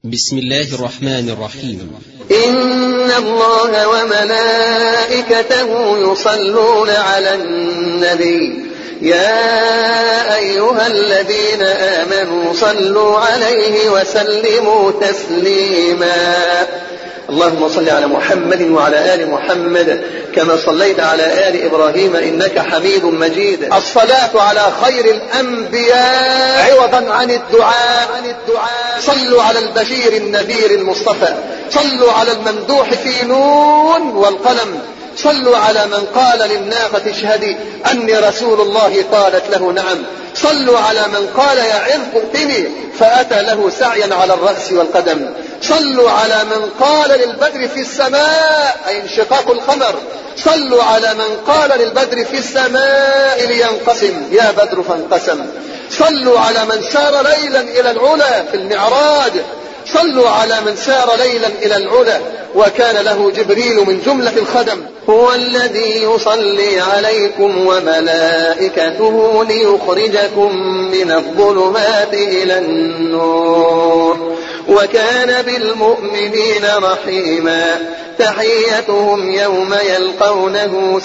بسم الله الرحمن الرحيم. إن الله وملائكته يصلون على النبي يا أيها الذين آمنوا صلوا عليه وسلموا تسليما. اللهم صل على محمد وعلى آل محمد كما صليت على آل إبراهيم إنك حميد مجيد. الصلاة على خير الأنبياء عوضا عن الدعاء. صلوا على البشير النذير المصطفى، صلوا على الممدوح في نون والقلم، صلوا على من قال للناقة اشهدي أني رسول الله قالت له نعم، صلوا على من قال يا عرق ائتني فأتى له سعيا على الرأس والقدم، صلوا على من قال للبدر في السماء أي انشقاق القمر، صلوا على من قال للبدر في السماء لينقسم يا بدر فانقسم، صلوا على من سار ليلا إلى العلا في المعراج، صلوا على من سار ليلا إلى العلا وكان له جبريل من جملة الخدم. هو الذي يصلي عليكم وملائكته ليخرجكم من الظلمات إلى النور وكان بالمؤمنين رحيما. تحيتهم يوم يلقونه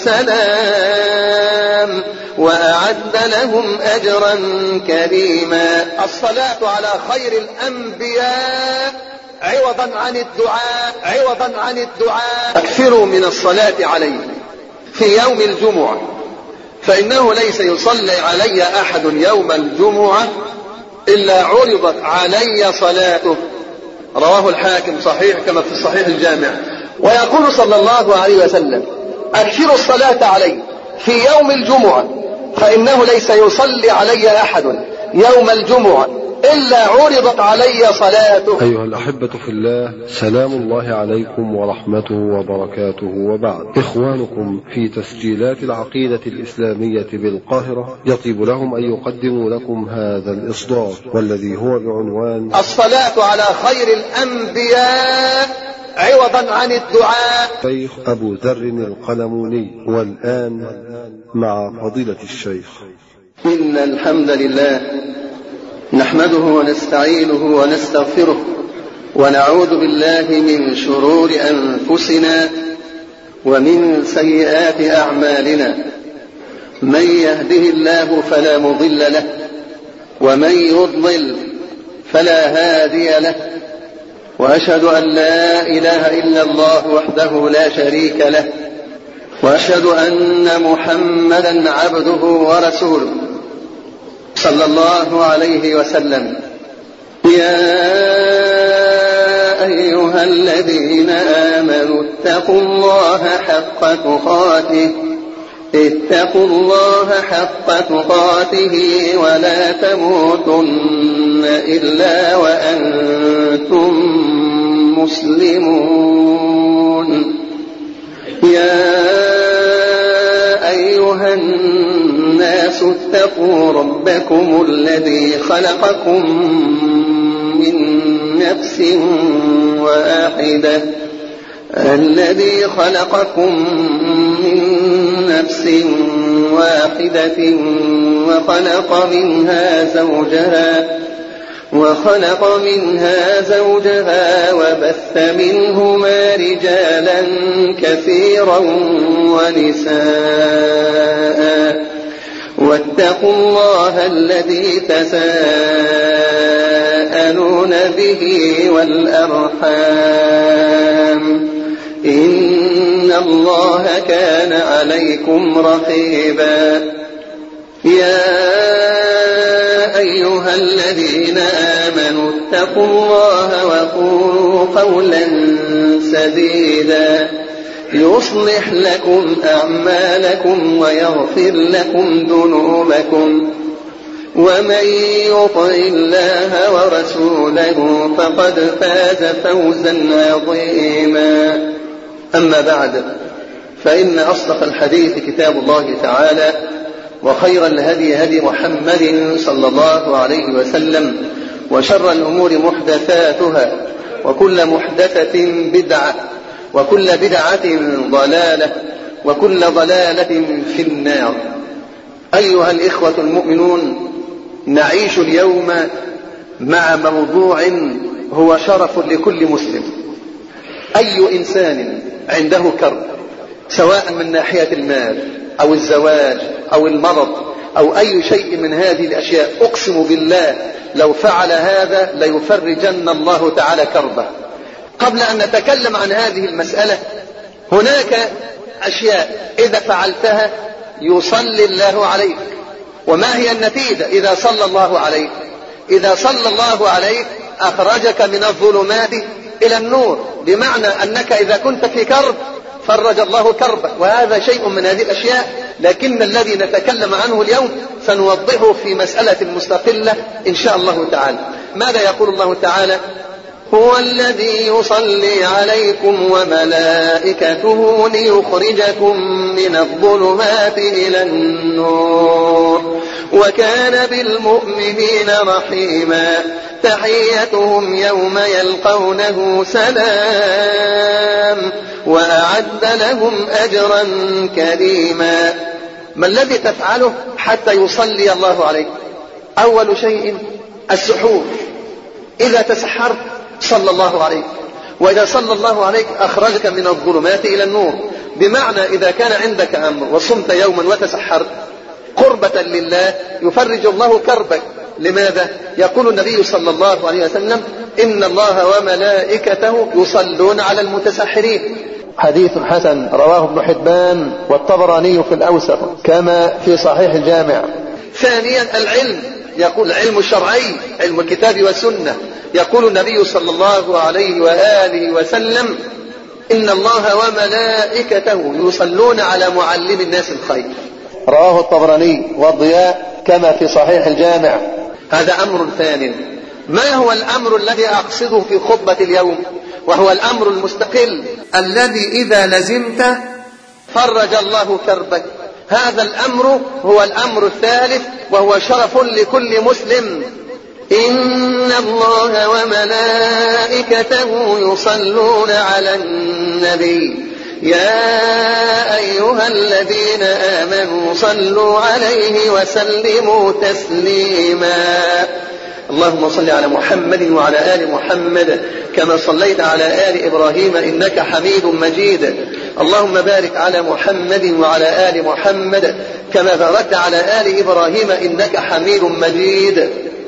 سلام وأعد لهم أجرا كريما. الصلاة على خير الأنبياء عوضا عن الدعاء. أكثروا من الصلاة عليه في يوم الجمعة، فإنه ليس يصلي علي أحد يوم الجمعة إلا عرضت علي صلاته. رواه الحاكم صحيح كما في الصحيح الجامع. ويقول صلى الله عليه وسلم: أكثروا الصلاة علي في يوم الجمعة فإنه ليس يصلي علي أحد يوم الجمعة إلا عرضت علي صلاته. أيها الأحبة في الله، سلام الله عليكم ورحمته وبركاته، وبعد. إخوانكم في تسجيلات العقيدة الإسلامية بالقاهرة يطيب لهم أن يقدموا لكم هذا الإصدار والذي هو بعنوان الصلاة على خير الأنبياء عوضا عن الدعاء. الشيخ أبو ذر القلموني. والآن مع فضيلة الشيخ. إن الحمد لله نحمده ونستعينه ونستغفره ونعوذ بالله من شرور أنفسنا ومن سيئات أعمالنا. من يهده الله فلا مضل له ومن يضلل فلا هادي له، وأشهد أن لا إله إلا الله وحده لا شريك له، وأشهد أن محمدا عبده ورسوله صلى الله عليه وسلم. يا أيها الذين آمنوا اتقوا الله حق تقاته ولا تموتن إلا وأنتم مسلمون. يا أيها الناس اتقوا ربكم الذي خلقكم من نفس واحدة وخلق منها زوجها وبث منهما رجالا كثيرا ونساء، واتقوا الله الذي تساءلون به والأرحام إن الله كان عليكم رقيبا. يا أيها الذين آمنوا اتقوا الله وقولوا قولا سديدا يصلح لكم أعمالكم ويغفر لكم ذنوبكم، ومن يطع الله ورسوله فقد فاز فوزا عظيما. أما بعد، فإن أصدق الحديث كتاب الله تعالى، وخير الهدي هدي محمد صلى الله عليه وسلم، وشر الأمور محدثاتها، وكل محدثة بدعة، وكل بدعة ضلالة، وكل ضلالة في النار. أيها الإخوة المؤمنون، نعيش اليوم مع موضوع هو شرف لكل مسلم. أي إنسان عنده كرب سواء من ناحية المال أو الزواج أو المرض أو أي شيء من هذه الأشياء، أقسم بالله لو فعل هذا ليفرجن الله تعالى كربه. قبل أن نتكلم عن هذه المسألة، هناك أشياء إذا فعلتها يصلي الله عليك. وما هي النتيجة إذا صلى الله عليك؟ إذا صلى الله عليك أخرجك من الظلمات إلى النور، بمعنى أنك إذا كنت في كرب فرج الله كربك، وهذا شيء من هذه الأشياء، لكن الذي نتكلم عنه اليوم سنوضحه في مسألة مستقلة إن شاء الله تعالى. ماذا يقول الله تعالى؟ هو الذي يصلي عليكم وملائكته ليخرجكم من الظلمات إلى النور وكان بالمؤمنين رحيما تحيتهم يوم يلقونه سلام وأعد لهم أجرا كريما. ما الذي تفعله حتى يصلي الله عليك؟ أول شيء السحور. إذا تسحرت صلى الله عليك، وإذا صلى الله عليك أخرجك من الظلمات إلى النور، بمعنى إذا كان عندك أمر وصمت يوما وتسحرت قربة لله يفرج الله كربك. لماذا؟ يقول النبي صلى الله عليه وسلم إن الله وملائكته يصلون على المتسحرين. حديث حسن رواه ابن حبان والطبراني في الأوسط كما في صحيح الجامع. ثانيا العلم، يقول العلم الشرعي، علم الكتاب والسنة. يقول النبي صلى الله عليه وآله وسلم إن الله وملائكته يصلون على معلم الناس الخير، رواه الطبراني والضياء كما في صحيح الجامع. هذا أمر ثاني. ما هو الأمر الذي أقصده في خطبة اليوم؟ وهو الأمر المستقل الذي إذا لزمت فرج الله كربك. هذا الأمر هو الأمر الثالث، وهو شرف لكل مسلم. إن الله وملائكته يصلون على النبي يا أيها الذين آمنوا صلوا عليه وسلموا تسليما. اللهم صل على محمد وعلى آل محمد كما صليت على آل إبراهيم إنك حميد مجيد. اللهم بارك على محمد وعلى آل محمد كما باركت على آل إبراهيم إنك حميد مجيد.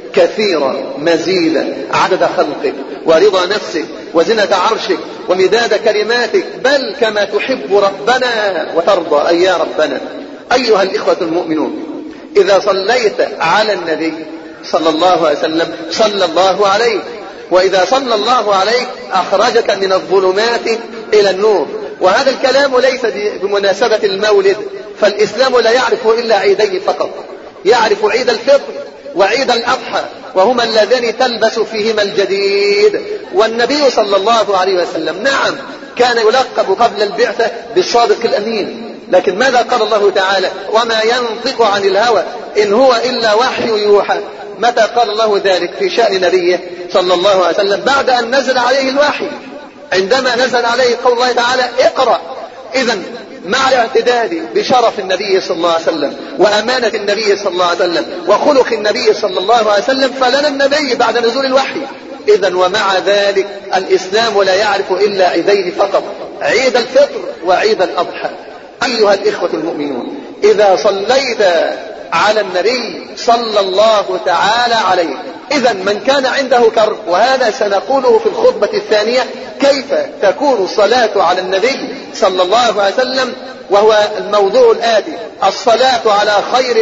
كثيرا مزيدا عدد خلقك ورضا نفسك وزنة عرشك ومداد كلماتك، بل كما تحب ربنا وترضى أي يا ربنا. أيها الإخوة المؤمنون، إذا صليت على النبي صلى الله عليه وسلم صلى الله عليه، وإذا صلى الله عليك أخرجك من الظلمات إلى النور. وهذا الكلام ليس بمناسبة المولد، فالإسلام لا يعرف إلا عيدين فقط، يعرف عيد الفطر وعيد الأضحى، وهما اللذان تلبس فيهما الجديد. والنبي صلى الله عليه وسلم نعم كان يلقب قبل البعثة بالصادق الأمين، لكن ماذا قال الله تعالى؟ وما ينطق عن الهوى إن هو إلا وحي يوحى. متى قال الله ذلك في شأن نبيه صلى الله عليه وسلم؟ بعد أن نزل عليه الوحي، عندما نزل عليه قول الله تعالى اقرأ. إذن مع الاعتداد بشرف النبي صلى الله عليه وسلم وأمانة النبي صلى الله عليه وسلم وخلق النبي صلى الله عليه وسلم فلنا النبي بعد نزول الوحي. إذن ومع ذلك الإسلام لا يعرف إلا عيدين فقط، عيد الفطر وعيد الأضحى. أيها الإخوة المؤمنون، إذا صليت على النبي صلى الله تعالى عليه، إذن من كان عنده كرب، وهذا سنقوله في الخطبة الثانية كيف تكون الصلاة على النبي صلى الله عليه وسلم، وهو الموضوع الآتي: الصلاة على خير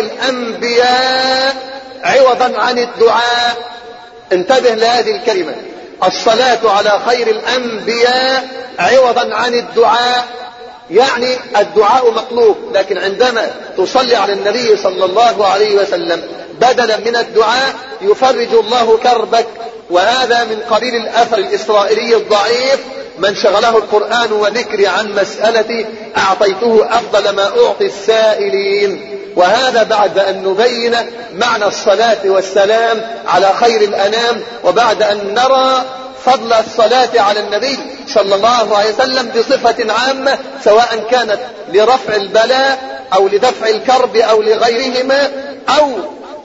الأنبياء عوضا عن الدعاء. انتبه لهذه الكلمة، الصلاة على خير الأنبياء عوضا عن الدعاء. يعني الدعاء مطلوب، لكن عندما تصلي على النبي صلى الله عليه وسلم بدلا من الدعاء يفرج الله كربك. وهذا من قبيل الأثر الإسرائيلي الضعيف: من شغله القرآن وذكري عن مسألتي أعطيته أفضل ما أعطي السائلين. وهذا بعد أن نبين معنى الصلاة والسلام على خير الأنام، وبعد أن نرى فضل الصلاة على النبي صلى الله عليه وسلم بصفة عامة، سواء كانت لرفع البلاء أو لدفع الكرب أو لغيرهما، أو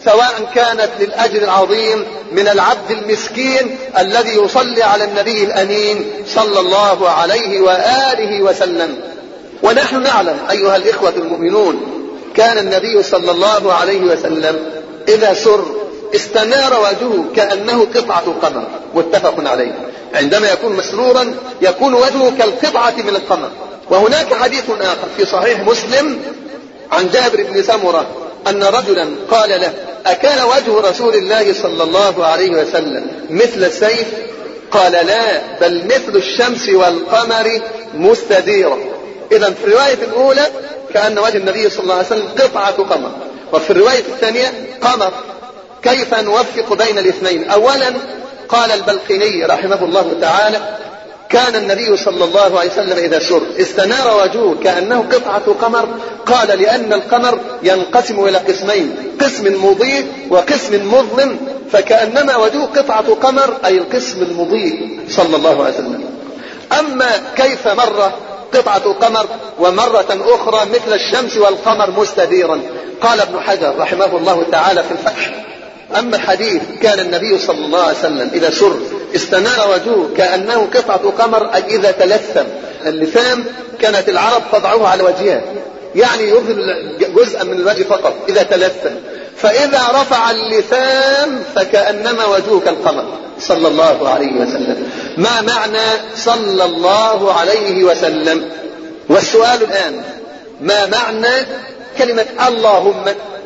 سواء كانت للأجر العظيم من العبد المسكين الذي يصلي على النبي الأمين صلى الله عليه وآله وسلم. ونحن نعلم أيها الإخوة المؤمنون كان النبي صلى الله عليه وسلم إذا سر استنار وجهه كأنه قطعة قمر، متفق عليه. عندما يكون مسرورا يكون وجهه كالقطعة من القمر. وهناك حديث آخر في صحيح مسلم عن جابر بن سمرة أن رجلا قال له: أكان وجه رسول الله صلى الله عليه وسلم مثل السيف؟ قال: لا، بل مثل الشمس والقمر مستديرا. إذا في الرواية الأولى كأن وجه النبي صلى الله عليه وسلم قطعة قمر، وفي الرواية الثانية قمر. كيف نوفق بين الاثنين؟ أولا قال البلقيني رحمه الله تعالى: كان النبي صلى الله عليه وسلم إذا سر استنار وجهه كأنه قطعة قمر. قال: لأن القمر ينقسم إلى قسمين، قسم مضيء وقسم مظلم، فكأنما وجهه قطعة قمر أي القسم المضيء صلى الله عليه وسلم. أما كيف مرة قطعة قمر ومرة أخرى مثل الشمس والقمر مستديرا؟ قال ابن حجر رحمه الله تعالى في الفتح: أما الحديث كان النبي صلى الله عليه وسلم إذا سر استنار وجهه كأنه قطعة قمر أي إذا تلثم. اللثام كانت العرب تضعه على وجهها، يعني يظهر جزءا من الوجه فقط إذا تلثم، فإذا رفع اللثام فكأنما وجهه كالقمر صلى الله عليه وسلم. ما معنى صلى الله عليه وسلم؟ والسؤال الآن: ما معنى كلمة اللهم؟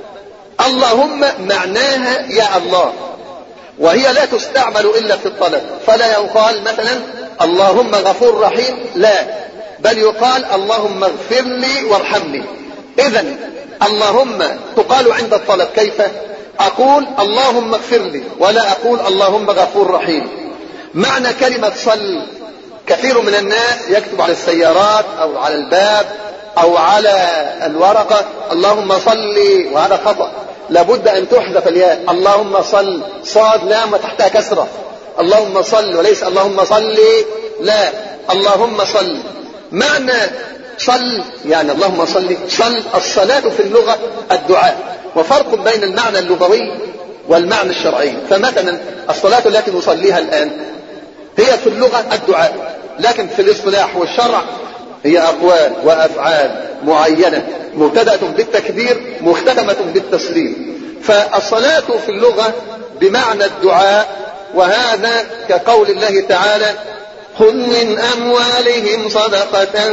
اللهم معناها يا الله، وهي لا تستعمل إلا في الطلب، فلا يقال مثلا اللهم غفور رحيم، لا، بل يقال اللهم اغفر لي وارحمني. إذن اللهم تقال عند الطلب. كيف؟ أقول اللهم اغفر لي ولا أقول اللهم غفور رحيم. معنى كلمة صل، كثير من الناس يكتب على السيارات أو على الباب أو على الورقة اللهم صل، وهذا خطأ، لابد أن تحذف الياء. اللهم صل، صاد لام وتحتها كسرة، اللهم صل، وليس اللهم صل، لا، اللهم صل. معنى صل يعني اللهم صل. صل الصلاة في اللغة الدعاء، وفرق بين المعنى اللغوي والمعنى الشرعي. فمثلا الصلاة التي نصليها الآن هي في اللغة الدعاء، لكن في الاصطلاح والشرع هي أقوال وأفعال معينة مبتدأة بالتكبير مختتمة بالتسليم. فالصلاة في اللغة بمعنى الدعاء، وهذا كقول الله تعالى: خذ من أموالهم صدقة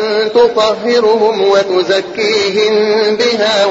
تطهرهم وتزكيهم بها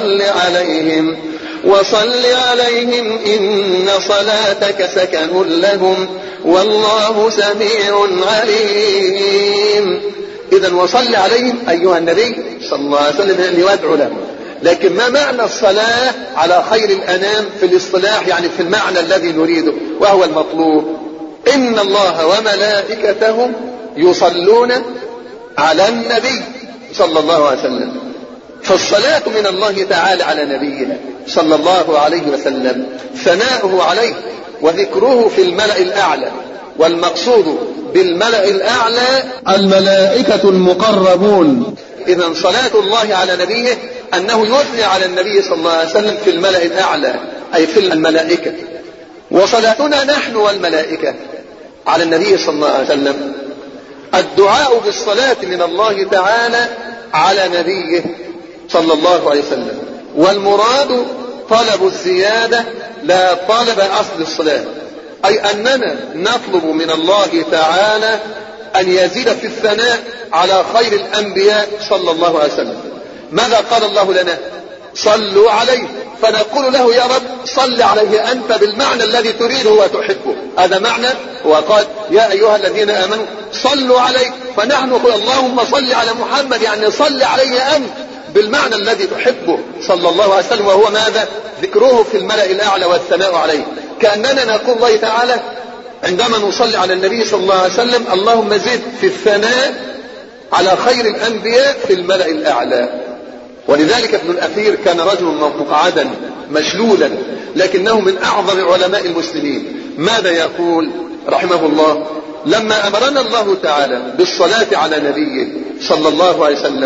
وصل عليهم إن صلاتك سكن لهم والله سميع عليم. إذن وصل عليهم أيها النبي صلى الله عليه وسلم أن يدعو لهم. لكن ما معنى الصلاة على خير الأنام في الاصطلاح، يعني في المعنى الذي نريده وهو المطلوب؟ إن الله وملائكته يصلون على النبي صلى الله عليه وسلم. فالصلاة من الله تعالى على نبينا صلى الله عليه وسلم ثناؤه عليه وذكره في الملأ الأعلى، والمقصود بالملأ الأعلى الملائكة المقربون. إذن صلاة الله على نبيه أنه يثني على النبي صلى الله عليه وسلم في الملأ الأعلى أي في الملائكة. وصلاتنا نحن والملائكة على النبي صلى الله عليه وسلم الدعاء بالصلاة من الله تعالى على نبيه صلى الله عليه وسلم. والمراد طلب الزيادة لا طلب أصل الصلاة، أي أننا نطلب من الله تعالى أن يزيد في الثناء على خير الأنبياء صلى الله عليه وسلم. ماذا قال الله لنا؟ صلوا عليه، فنقول له يا رب صل عليه أنت بالمعنى الذي تريده وتحبه. هذا معنى، وقال يا أيها الذين آمنوا صلوا عليه، فنحن نقول اللهم صل على محمد، يعني صل عليه أنت بالمعنى الذي تحبه صلى الله عليه وسلم، وهو ماذا؟ ذكره في الملأ الأعلى والثناء عليه. كأننا نقول الله تعالى عندما نصلي على النبي صلى الله عليه وسلم اللهم زد في الثناء على خير الأنبياء في الملأ الأعلى. ولذلك ابن الأثير كان رجل مقعدا مشلولا، لكنه من أعظم علماء المسلمين. ماذا يقول رحمه الله؟ لما أمرنا الله تعالى بالصلاة على نبيه صلى الله عليه وسلم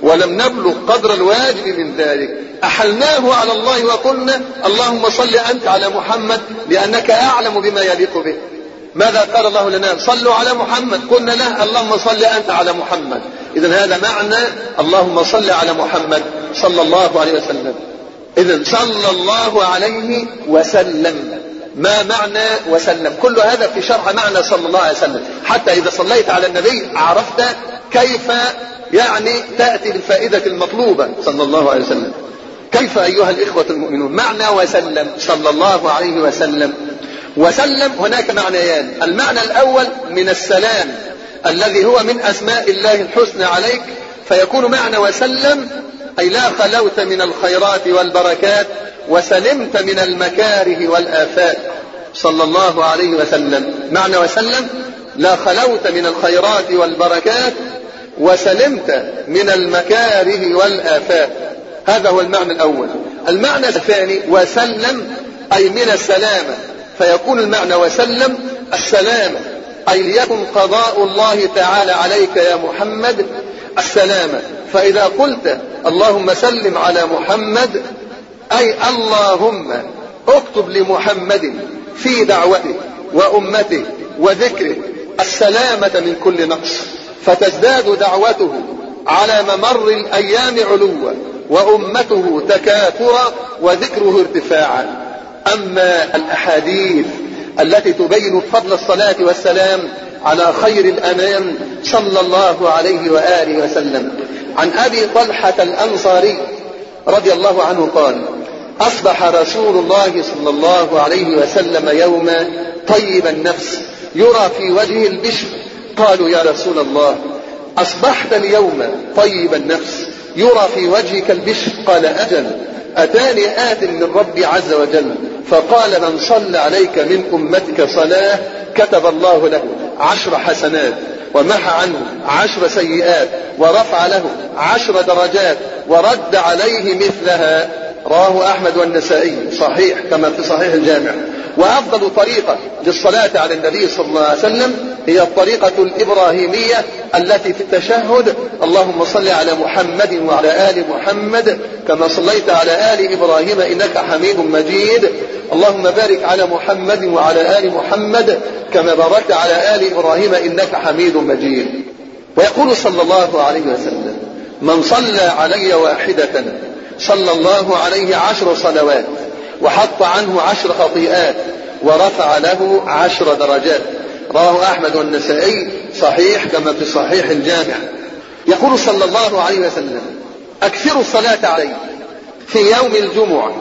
ولم نبلغ قدر الواجب من ذلك أحلناه على الله وقلنا اللهم صل أنت على محمد لأنك أعلم بما يليق به. ماذا قال الله لنا؟ صلوا على محمد، قلنا له اللهم صل أنت على محمد. إذن هذا معنى اللهم صل على محمد صلى الله عليه وسلم. إذن صلى الله عليه وسلم. ما معنى وسلم؟ كل هذا في شرح معنى صلى الله عليه وسلم، حتى إذا صليت على النبي عرفت كيف تأتي الفائدة المطلوبة صلى الله عليه وسلم. كيف أيها الإخوة المؤمنون؟ معنى وسلم صلى الله عليه وسلم. وسلم هناك معنيان. المعنى الأول من السلام الذي هو من أسماء الله الحسنى عليك، فيكون معنى وسلم أي لا خلوت من الخيرات والبركات وسلمت من المكاره والآفات صلى الله عليه وسلم. معنى وسلم لا خلوت من الخيرات والبركات وسلمت من المكاره والآفات. هذا هو المعنى الأول. المعنى الثاني وسلم أي من السلامة، فيكون المعنى وسلم السلامة، أي ليكن قضاء الله تعالى عليك يا محمد السلامة. فإذا قلت اللهم سلم على محمد أي اللهم اكتب لمحمد في دعوته وأمته وذكره السلامة من كل نقص، فتزداد دعوته على ممر الأيام علوا وأمته تكاثرا وذكره ارتفاعا. أما الأحاديث التي تبين فضل الصلاة والسلام على خير الأنام صلى الله عليه وآله وسلم، عن أبي طلحة الأنصاري رضي الله عنه قال أصبح رسول الله صلى الله عليه وسلم يوما طيب النفس يرى في وجهه البشر. قالوا يا رسول الله أصبحت اليوم طيب النفس يرى في وجهك البشر؟ قال أجل، أتاني آت من ربي عز وجل فقال من صلى عليك من أمتك صلاة كتب الله له 10 حسنات ومحى عنه 10 سيئات ورفع له 10 درجات ورد عليه مثلها. رواه أحمد والنسائي صحيح كما في صحيح الجامع. وأفضل طريقة للصلاة على النبي صلى الله عليه وسلم هي الطريقة الإبراهيمية التي في التشهد اللهم صل على محمد وعلى آل محمد كما صليت على آل إبراهيم إنك حميد مجيد، اللهم بارك على محمد وعلى آل محمد كما باركت على آل إبراهيم إنك حميد مجيد. ويقول صلى الله عليه وسلم من صلى علي واحدة صلى الله عليه 10 صلوات وحط عنه 10 خطيئات ورفع له 10 درجات. رواه أحمد والنسائي صحيح كما في صحيح الجامع. يقول صلى الله عليه وسلم أكثروا الصلاة علي في يوم الجمعة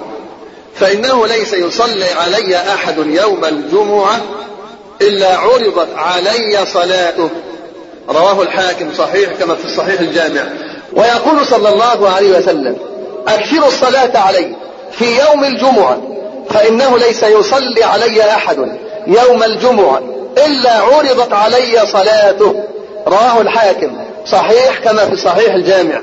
فإنه ليس يصلي علي أحد يوم الجمعة إلا عرضت علي صلاته. رواه الحاكم صحيح كما في صحيح الجامع. ويقول صلى الله عليه وسلم أكثروا الصلاة علي في يوم الجمعة فإنه ليس يصلي علي أحد يوم الجمعة إلا عرضت علي صلاته. رواه الحاكم صحيح كما في صحيح الجامع.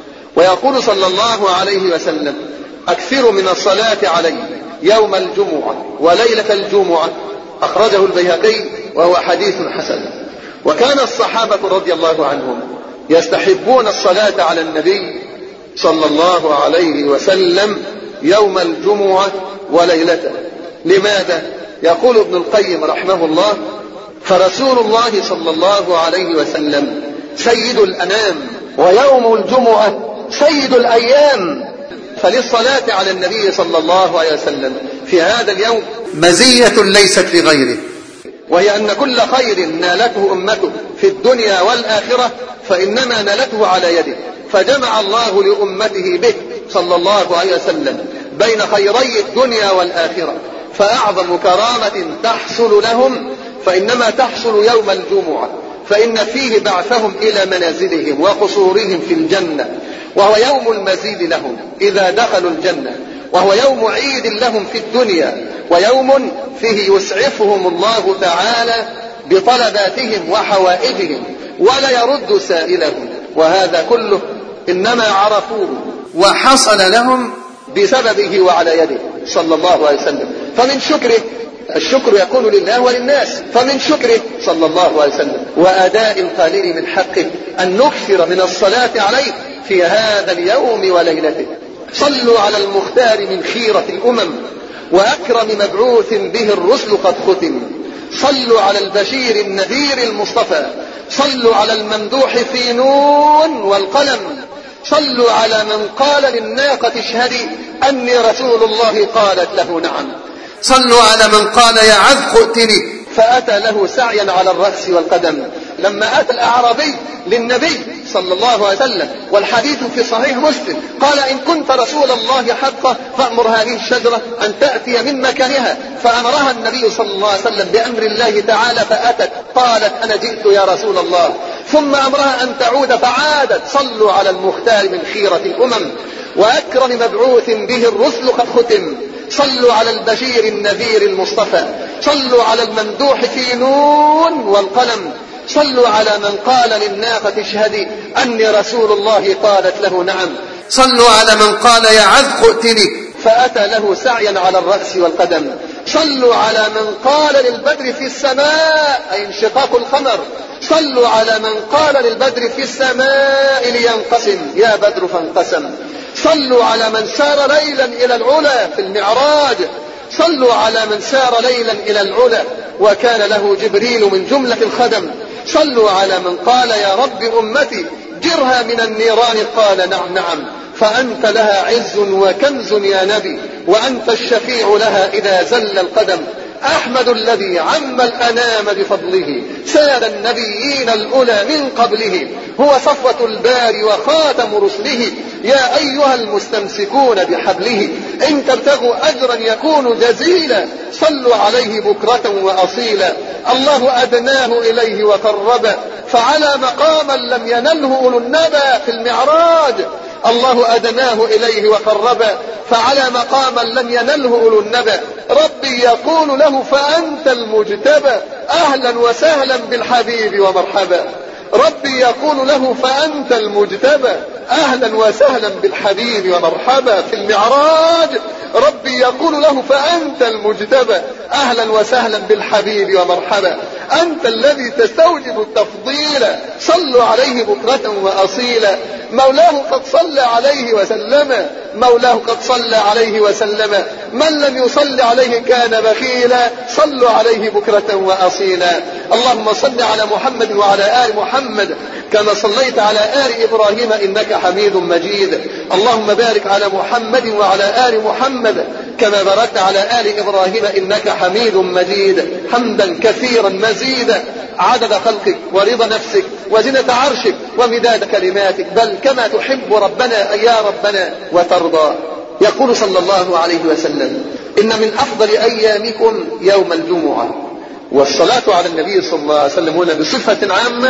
ويقول صلى الله عليه وسلم أكثروا من الصلاة علي يوم الجمعة وليلة الجمعة. أخرجه البيهقي وهو حديث حسن. وكان الصحابة رضي الله عنهم يستحبون الصلاة على النبي صلى الله عليه وسلم يوم الجمعة وليلته. لماذا؟ يقول ابن القيم رحمه الله فرسول الله صلى الله عليه وسلم سيد الأنام ويوم الجمعة سيد الأيام، فللصلاة على النبي صلى الله عليه وسلم في هذا اليوم مزية ليست لغيره، وهي أن كل خير نالته أمته في الدنيا والآخرة فإنما نالته على يده، فجمع الله لأمته به صلى الله عليه وسلم بين خيري الدنيا والآخرة. فأعظم كرامة تحصل لهم فإنما تحصل يوم الجمعة، فإن فيه بعثهم إلى منازلهم وقصورهم في الجنة، وهو يوم المزيد لهم إذا دخلوا الجنة، وهو يوم عيد لهم في الدنيا، ويوم فيه يسعفهم الله تعالى بطلباتهم وحوائجهم ولا يرد سائلهم. وهذا كله إنما عرفوه وحصل لهم بسببه وعلى يده صلى الله عليه وسلم. فمن شكره الشكر يكون لله وللناس، فمن شكره صلى الله عليه وسلم وأداء القليل من حقه أن نكثر من الصلاة عليه في هذا اليوم وليلته. صلوا على المختار من خيرة الأمم وأكرم مبعوث به الرسل قد ختم. صلوا على البشير النذير المصطفى، صلوا على الممدوح في نون والقلم. صلوا على من قال للناقة اشهدي أني رسول الله قالت له نعم. صلوا على من قال يا عذق ائتني فأتى له سعيا على الرأس والقدم. لما أتى الأعرابي للنبي صلى الله عليه وسلم والحديث في صحيح مسلم قال إن كنت رسول الله حقا فأمر هذه الشجرة أن تأتي من مكانها، فأمرها النبي صلى الله عليه وسلم بأمر الله تعالى فأتت قالت أنا جئت يا رسول الله، ثم أمرها أن تعود فعادت. صلوا على المختار من خيرة الأمم وأكرم مبعوث به الرسل قد ختم. صلوا على البشير النذير المصطفى، صلوا على الممدوح في نون والقلم. صلوا على من قال للناقة اشهدي أني رسول الله قالت له نعم. صلوا على من قال يا عذق ائتني فأتى له سعيا على الرأس والقدم. صلوا على من قال للبدر في السماء أي انشقاق القمر، صلوا على من قال للبدر في السماء لينقسم يا بدر فانقسم. صلوا على من سار ليلا إلى العلا في المعراج، صلوا على من سار ليلا إلى العلا وكان له جبريل من جملة الخدم. صلوا على من قال يا رب أمتي جرها من النيران قال نعم نعم، فأنت لها عز وكنز يا نبي وأنت الشفيع لها إذا زل القدم. أحمد الذي عم الأنام بفضله ساد النبيين الأولى من قبله، هو صفوة الباري وخاتم رسله. يا أيها المستمسكون بحبله إن تبتغوا أجرا يكون جزيلا صلوا عليه بكرة وأصيلا. الله أدناه إليه وقرب فعلى مقاما لم ينله أولو النبى في المعراج. الله أدناه إليه وقرب فعلى مقاما لم ينله أولو النبى. ربي يقول له فأنت المجتبى أهلا وسهلا بالحبيب ومرحبا. ربي يقول له فأنت المجتبى أهلا وسهلا بالحبيب ومرحبا في المعراج. ربي يقول له فأنت المجتبى أهلا وسهلا بالحبيب ومرحبا. أنت الذي تستوجب التفضيل صلوا عليه بكرة وأصيلا. مولاه قد صلى عليه وسلم، مولاه قد صلى عليه وسلم، من لم يصل عليه كان بخيلا. صلوا عليه بكرة وأصيلا. اللهم صل على محمد وعلى آل محمد كما صليت على آل إبراهيم إنك حميد مجيد. اللهم بارك على محمد وعلى آل محمد كما باركت على آل إبراهيم إنك حميد مجيد. حمدا كثيرا مزيدا عدد خلقك ورضا نفسك وزنة عرشك ومداد كلماتك، بل كما تحب ربنا يا ربنا وترضى. يقول صلى الله عليه وسلم إن من أفضل أيامكم يوم الجمعة. والصلاة على النبي صلى الله عليه وسلم هنا بصفة عامة،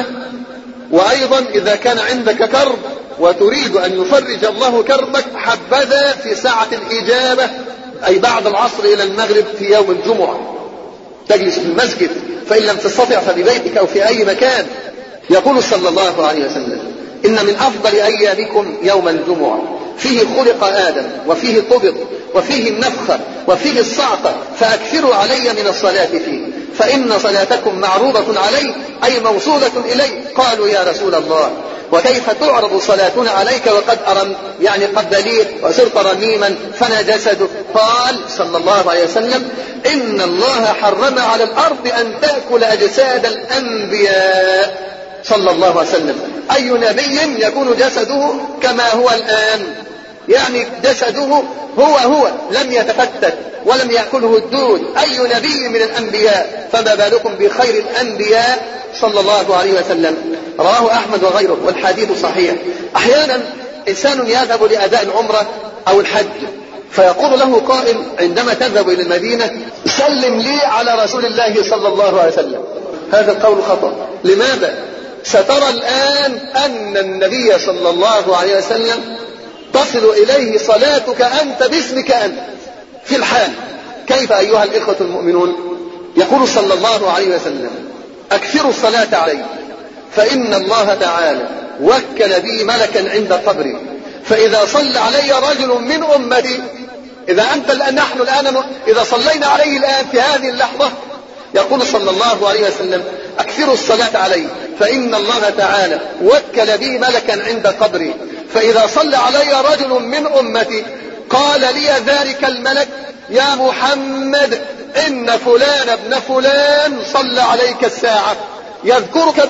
وأيضا إذا كان عندك كرب وتريد أن يفرج الله كربك حبذا في ساعة الإجابة أي بعد العصر إلى المغرب في يوم الجمعة تجلس في المسجد، فإن لم تستطع فببيتك أو في أي مكان. يقول صلى الله عليه وسلم إن من أفضل أيامكم يوم الجمعة فيه خلق آدم وفيه قبض وفيه النفخة وفيه الصعقة فأكثروا علي من الصلاة فيه فإن صلاتكم معروضة علي أي موصولة إلي. قالوا يا رسول الله وكيف تعرض صلاتنا عليك وقد يعني قد دليل وصرت رميما فنا جسدك؟ قال صلى الله عليه وسلم إن الله حرم على الأرض أن تأكل أجساد الأنبياء صلى الله عليه وسلم. أي نبي يكون جسده كما هو الآن، يعني جسده هو لم يتفتت ولم يأكله الدود. أي نبي من الأنبياء فما بالكم بخير الأنبياء صلى الله عليه وسلم. رواه أحمد وغيره والحديث صحيح. أحيانا إنسان يذهب لأداء العمرة أو الحج فيقول له قائل عندما تذهب إلى المدينة سلم لي على رسول الله صلى الله عليه وسلم. هذا القول خطأ. لماذا؟ سترى الآن أن النبي صلى الله عليه وسلم تصل إليه صلاتك أنت باسمك أنت في الحال. كيف أيها الإخوة المؤمنون؟ يقول صلى الله عليه وسلم أكثروا الصلاة علي فإن الله تعالى وكل بي ملكا عند قبري فإذا صلى علي رجل من أمتي نحن الآن إذا صلينا عليه الآن في هذه اللحظة يقول صلى الله عليه وسلم أكثروا الصلاة عليه فإن الله تعالى وكل بي ملكا عند قبري فإذا صلى علي رجل من أمتي قال لي ذلك الملك يا محمد إن فلان ابن فلان صلى عليك الساعة يذكرك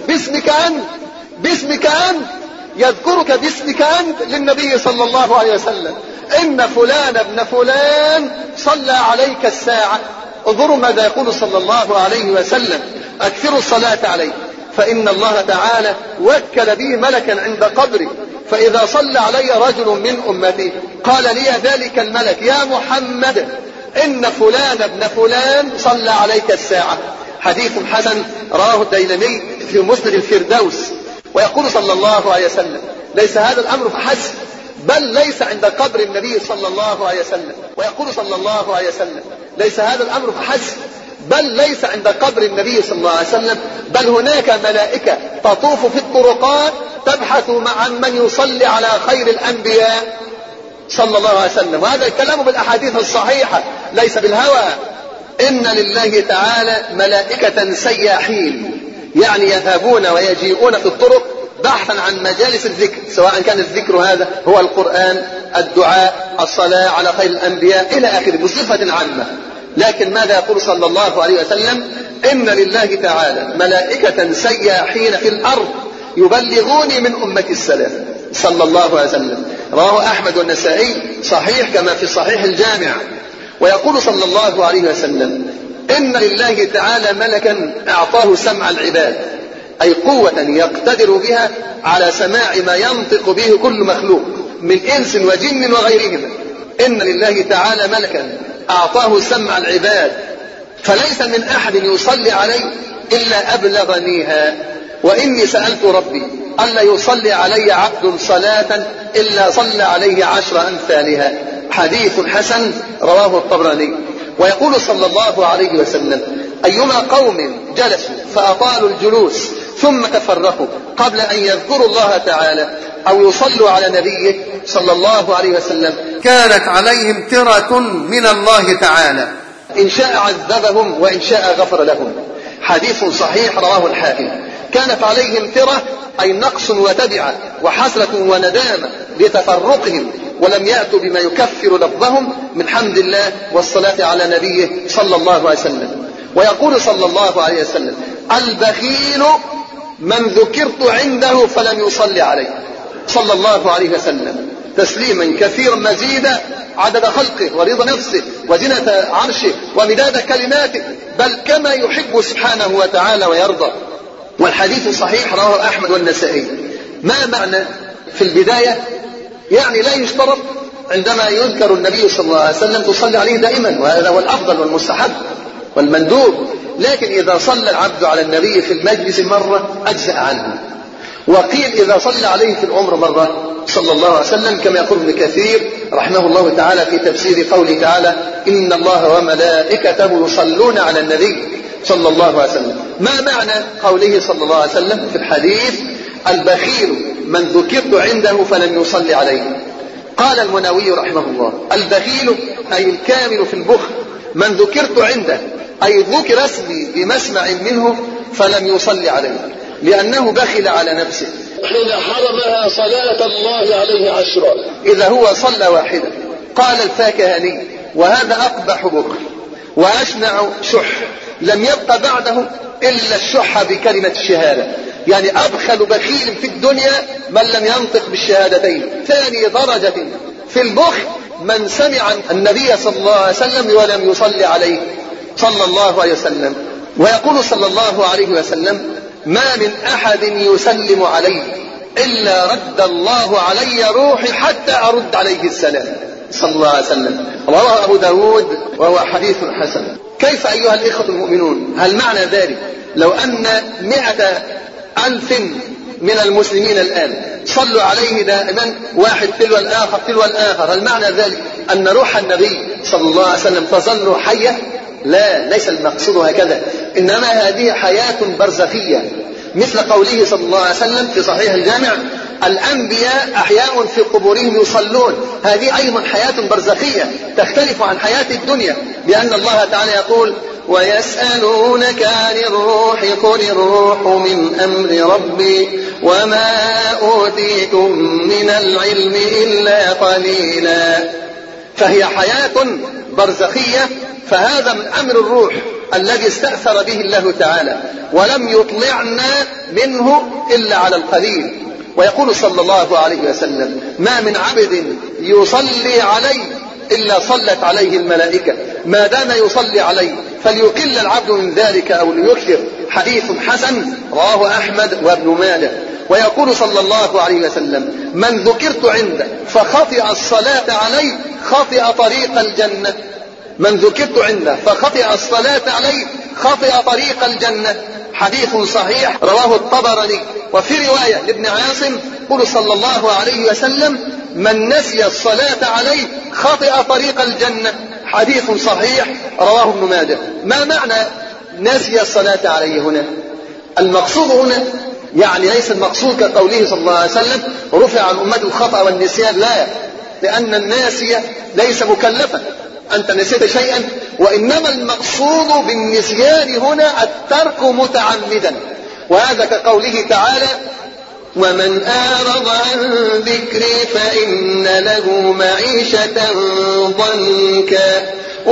باسمك أنت يذكرك باسمك أنت للنبي صلى الله عليه وسلم إن فلان ابن فلان صلى عليك الساعة. انظروا ماذا يقول صلى الله عليه وسلم أكثروا الصلاة عليه فإن الله تعالى وكل بي ملكا عند قبري فإذا صلى علي رجل من أمتي قال لي ذلك الملك يا محمد إن فلان ابن فلان صلى عليك الساعة. حديث حسن رواه الديلمي في مسند الفردوس. ويقول صلى الله عليه وسلم ليس هذا الأمر فحسب بل ليس عند قبر النبي صلى الله عليه وسلم. ويقول صلى الله عليه وسلم ليس هذا الأمر فحسب بل ليس عند قبر النبي صلى الله عليه وسلم بل هناك ملائكة تطوف في الطرقات تبحث عن من يصلي على خير الأنبياء صلى الله عليه وسلم. وهذا الكلام بالأحاديث الصحيحة ليس بالهوى. إن لله تعالى ملائكة سياحين يعني يذهبون ويجيئون في الطرق بحثا عن مجالس الذكر سواء كان الذكر هذا هو القرآن الدعاء الصلاة على خير الأنبياء إلى آخره بصفة عامة. لكن ماذا يقول صلى الله عليه وسلم إن لله تعالى ملائكة سياحين في الأرض يبلغوني من أمتي السلام صلى الله عليه وسلم. رواه أحمد والنسائي صحيح كما في صحيح الجامع. ويقول صلى الله عليه وسلم إن لله تعالى ملكا أعطاه سمع العباد أي قوة يقتدر بها على سماع ما ينطق به كل مخلوق من إنس وجن وغيرهما. إن لله تعالى ملكا أعطاه سمع العباد فليس من أحد يصلي عليه إلا أبلغنيها وإني سألت ربي ألا يصلي علي عبد صلاة إلا صلى عليه 10 أمثالها. حديث حسن رواه الطبراني. ويقول صلى الله عليه وسلم أيما قوم جلسوا فأطالوا الجلوس ثم تفرقوا قبل أن يذكروا الله تعالى أو يصلوا على نبيه صلى الله عليه وسلم كانت عليهم ترة من الله تعالى إن شاء عذبهم وإن شاء غفر لهم. حديث صحيح رواه الحاكم. كانت عليهم ترة أي نقص وتبعة وحسرة وندامة لتفرقهم ولم يأتوا بما يكفر لفظهم من حمد الله والصلاة على نبيه صلى الله عليه وسلم. ويقول صلى الله عليه وسلم البخيل من ذكرت عنده فلم يصلي عليه صلى الله عليه وسلم تسليما كثيرا مزيدا عدد خلقه ورضا نفسه وزنة عرشه ومداد كلماته بل كما يحب سبحانه وتعالى ويرضى. والحديث صحيح رواه أحمد والنسائي. ما معنى في البداية يعني لا يشترط عندما يذكر النبي صلى الله عليه وسلم تصلي عليه دائما وهذا هو الأفضل والمستحب والمندوب. لكن إذا صلى العبد على النبي في المجلس مرة أجزأ عنه. وقيل إذا صلى عليه في العمر مرة صلى الله عليه وسلم كما يقول ابن كثير رحمه الله تعالى في تفسير قوله تعالى إن الله وملائكته يصلون على النبي صلى الله عليه وسلم. ما معنى قوله صلى الله عليه وسلم في الحديث البخيل من ذكرت عنده فلم يصلي عليه؟ قال المنووي رحمه الله البخيل أي الكامل في البخل من ذكرت عنده أي ذكر اسمي بمسمع منه فلم يصلي عليه لأنه بخل على نفسه حين حرمها صلاة الله عليه 10 إذا هو صلى واحدة. قال الفاكهاني وهذا أقبح بخل وأشنع شح لم يبق بعده إلا الشح بكلمة الشهادة يعني أبخل بخيل في الدنيا من لم ينطق بالشهادتين. ثاني درجة في البخل من سمع النبي صلى الله عليه وسلم ولم يصلي عليه صلى الله عليه وسلم. ويقول صلى الله عليه وسلم ما من أحد يسلم علي إلا رد الله علي روحي حتى أرد عليه السلام صلى الله عليه وسلم. رواه أبو داود وهو حديث حسن. كيف أيها الإخوة المؤمنون هل معنى ذلك لو أن 100,000 من المسلمين الآن صلوا عليه دائما واحد تلو الآخر هل معنى ذلك أن روح النبي صلى الله عليه وسلم تظل حية؟ لا ليس المقصود هكذا إنما هذه حياة برزخية مثل قوله صلى الله عليه وسلم في صحيح الجامع الأنبياء أحياء في قبورهم يصلون، هذه أيضا حياة برزخية تختلف عن حياة الدنيا، لأن الله تعالى يقول: ويسألونك عن الروح قل الروح من أمر ربي وما أوتيتم من العلم إلا قليلا. فهي حياة برزخية، فهذا من أمر الروح الذي استأثر به الله تعالى، ولم يطلعنا منه إلا على القليل. ويقول صلى الله عليه وسلم: ما من عبد يصلي علي إلا صلت عليه الملائكة ما دام يصلي عليه، فليقل العبد من ذلك أو ليكثر. حديث حسن رواه أحمد وابن ماجه. ويقول صلى الله عليه وسلم: من ذكرت عنده فخطئ الصلاة عليه خطئ طريق الجنة. من ذكرت عنده فخطئ الصلاة عليه خطئ طريق الجنة. حديث صحيح رواه الطبراني. وفي رواية لابن عاصم قل صلى الله عليه وسلم: من نسي الصلاة عليه خطئ طريق الجنة. حديث صحيح رواه ابن ماجه. ما معنى نسي الصلاة عليه هنا؟ المقصود هنا يعني ليس المقصود كقوله صلى الله عليه وسلم: رفع عن أمة الخطأ والنسيان، لا، لأن الناسي ليس مكلفا، أنت نسيت شيئا، وإنما المقصود بالنسيان هنا الترك متعمدا. وهذا كقوله تعالى: ومن أعرض عن ذكري فإن له معيشة ضنكا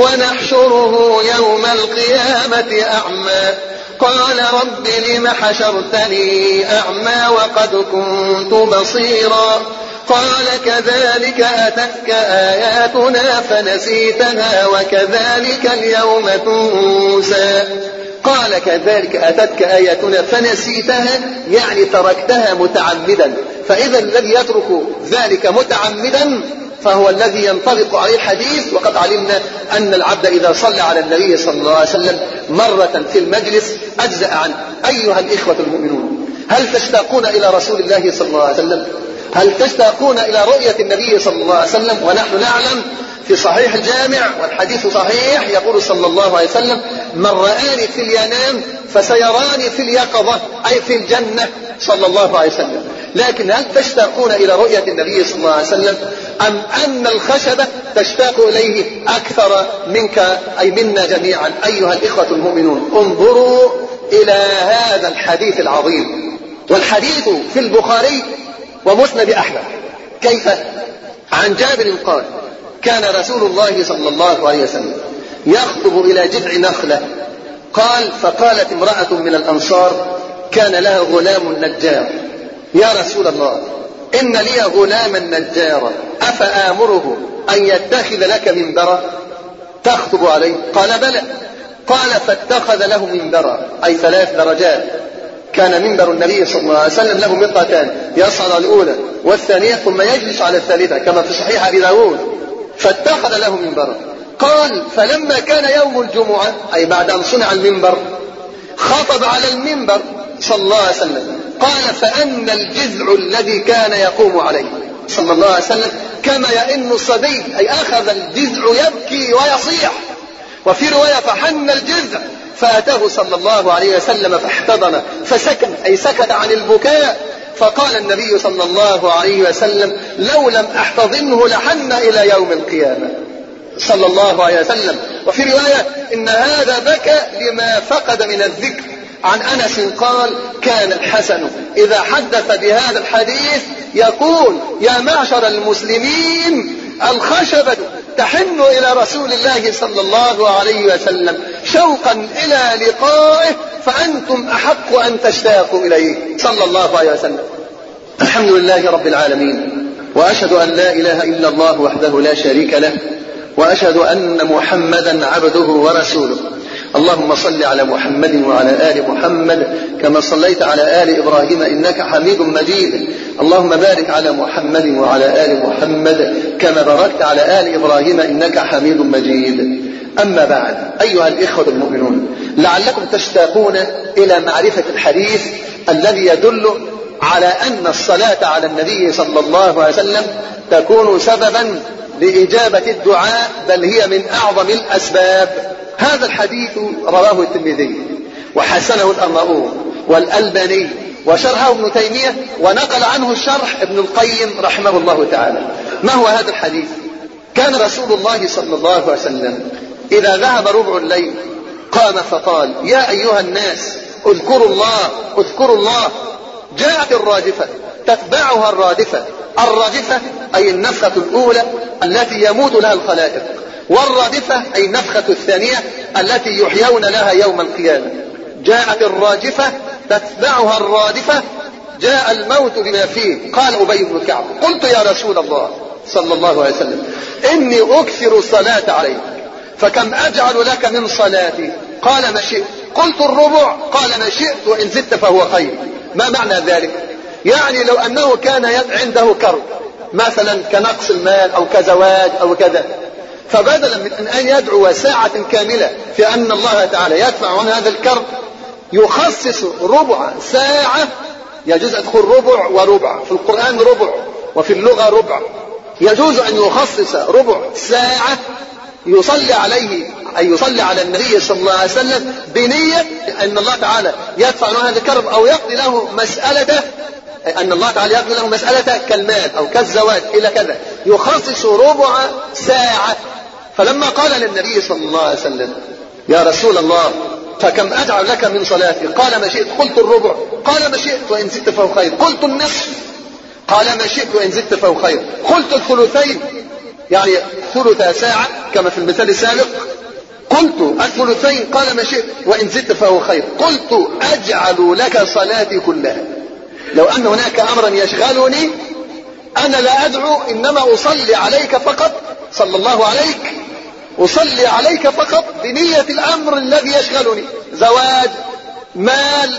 ونحشره يوم القيامة أعمى قال رب لم حشرتني أعمى وقد كنت بصيرا قال كذلك أتتك آياتنا فنسيتها وكذلك اليوم تنسى. قال كذلك أتتك آياتنا فنسيتها يعني تركتها متعمدا. فإذا الذي يترك ذلك متعمدا فهو الذي ينطبق عليه الحديث. وقد علمنا أن العبد إذا صلى على النبي صلى الله عليه وسلم مرة في المجلس أجزأ عنه. أيها الإخوة المؤمنون، هل تشتاقون إلى رسول الله صلى الله عليه وسلم؟ هل تشتاقون إلى رؤية النبي صلى الله عليه وسلم؟ ونحن نعلم في صحيح الجامع والحديث صحيح يقول صلى الله عليه وسلم: من رآني في الينام فسيراني في اليقظة، أي في الجنة، صلى الله عليه وسلم. لكن هل تشتاقون إلى رؤية النبي صلى الله عليه وسلم أم أن الخشبة تشتاق إليه أكثر منك أي منا جميعا؟ أيها الإخوة المؤمنون، انظروا إلى هذا الحديث العظيم، والحديث في البخاري ومسند أحمد. كيف؟ عن جابر قال: كان رسول الله صلى الله عليه وسلم يخطب إلى جذع نخلة، قال: فقالت امرأة من الأنصار كان لها غلام نجار: يا رسول الله إن لي غلاما نجارا أفآمره أن يتخذ لك منبرا تخطب عليه؟ قال: بلى. قال: فاتخذ له منبرا، أي 3 درجات. كان منبر النبي صلى الله عليه وسلم له مرقتان، يصعد على الأولى والثانية ثم يجلس على الثالثة كما في صحيح أبي داود. فاتخذ له منبرا. قال: فلما كان يوم الجمعة، أي بعد أن صنع المنبر، خطب على المنبر صلى الله عليه وسلم. قال: فأن الجذع الذي كان يقوم عليه صلى الله عليه وسلم كما يئن الصبي، أي أخذ الجذع يبكي ويصيح. وفي رواية: فحن الجذع فأتاه صلى الله عليه وسلم فاحتضن فسكن، أي سكت عن البكاء. فقال النبي صلى الله عليه وسلم: لو لم أحتضنه لحن إلى يوم القيامة، صلى الله عليه وسلم. وفي رواية: إن هذا بكى لما فقد من الذكر. عن أنس قال: كان الحسن إذا حدث بهذا الحديث يقول: يا معشر المسلمين الخشبة تحن إلى رسول الله صلى الله عليه وسلم شوقا إلى لقائه فأنتم أحق أن تشتاقوا إليه، صلى الله عليه وسلم. الحمد لله رب العالمين، وأشهد أن لا إله إلا الله وحده لا شريك له، وأشهد أن محمدا عبده ورسوله. اللهم صل على محمد وعلى آل محمد كما صليت على آل إبراهيم إنك حميد مجيد. اللهم بارك على محمد وعلى آل محمد كما باركت على آل إبراهيم إنك حميد مجيد. أما بعد، أيها الإخوة المؤمنون، لعلكم تشتاقون إلى معرفة الحديث الذي يدل على أن الصلاة على النبي صلى الله عليه وسلم تكون سببا لإجابة الدعاء، بل هي من أعظم الأسباب. هذا الحديث رواه الترمذي وحسنه الأرناؤوط والألباني وشرحه ابن تيمية، ونقل عنه الشرح ابن القيم رحمه الله تعالى. ما هو هذا الحديث؟ كان رسول الله صلى الله عليه وسلم إذا ذهب ربع الليل قام فقال: يا أيها الناس اذكروا الله اذكروا الله. جاءت الراجفة تتبعها الرادفة. الراجفة أي النفخة الأولى التي يموت لها الخلائق، والرادفة أي النفخة الثانية التي يحيون لها يوم القيامة. جاءت الراجفة تتبعها الرادفة، جاء الموت بما فيه. قال أبي بن كعب: قلت يا رسول الله صلى الله عليه وسلم إني أكثر الصلاة عليك، فكم أجعل لك من صلاتي؟ قال: ما شئت. قلت: الربع. قال: ما شئت، وإن زدت فهو خير. ما معنى ذلك؟ يعني لو أنه كان عنده كرب مثلا كنقص المال أو كزواج أو كذا، فبدلا من أن يدعو ساعة كاملة في أن الله تعالى يدفع عن هذا الكرب، يخصص ربع ساعة. يجوز أن تقول ربع وربع، في القرآن ربع وفي اللغة ربع. يجوز أن يخصص ربع ساعة يصلي عليه، أي يصلي على النبي صلى الله عليه وسلم بنية أن الله تعالى يدفع عنه هذا الكرب، أو يقضي له مسألته، أن الله تعالى يقضي له مسألته كالمال أو كالزواج إلى كذا. يخصص ربع ساعة. فلما قال للنبي صلى الله عليه وسلم: يا رسول الله فكم أجعل لك من صلاتي؟ قال: ما شئت. قلت: الربع. قال: ما شئت، وإن زدت فهو خير. قلت: النصف. قال: ما شئت، وإن زدت فهو خير. قلت: الثلثين، يعني ثلث ساعة كما في المثال السابق. قلت: الثلثين. قال: ما شئت، وإن زدت فهو خير. قلت: أجعل لك صلاتي كلها. لو أن هناك أمرا يشغلني أنا لا أدعو، إنما أصلي عليك فقط، صلى الله عليك، أصلي عليك فقط بنية الأمر الذي يشغلني، زواج، مال،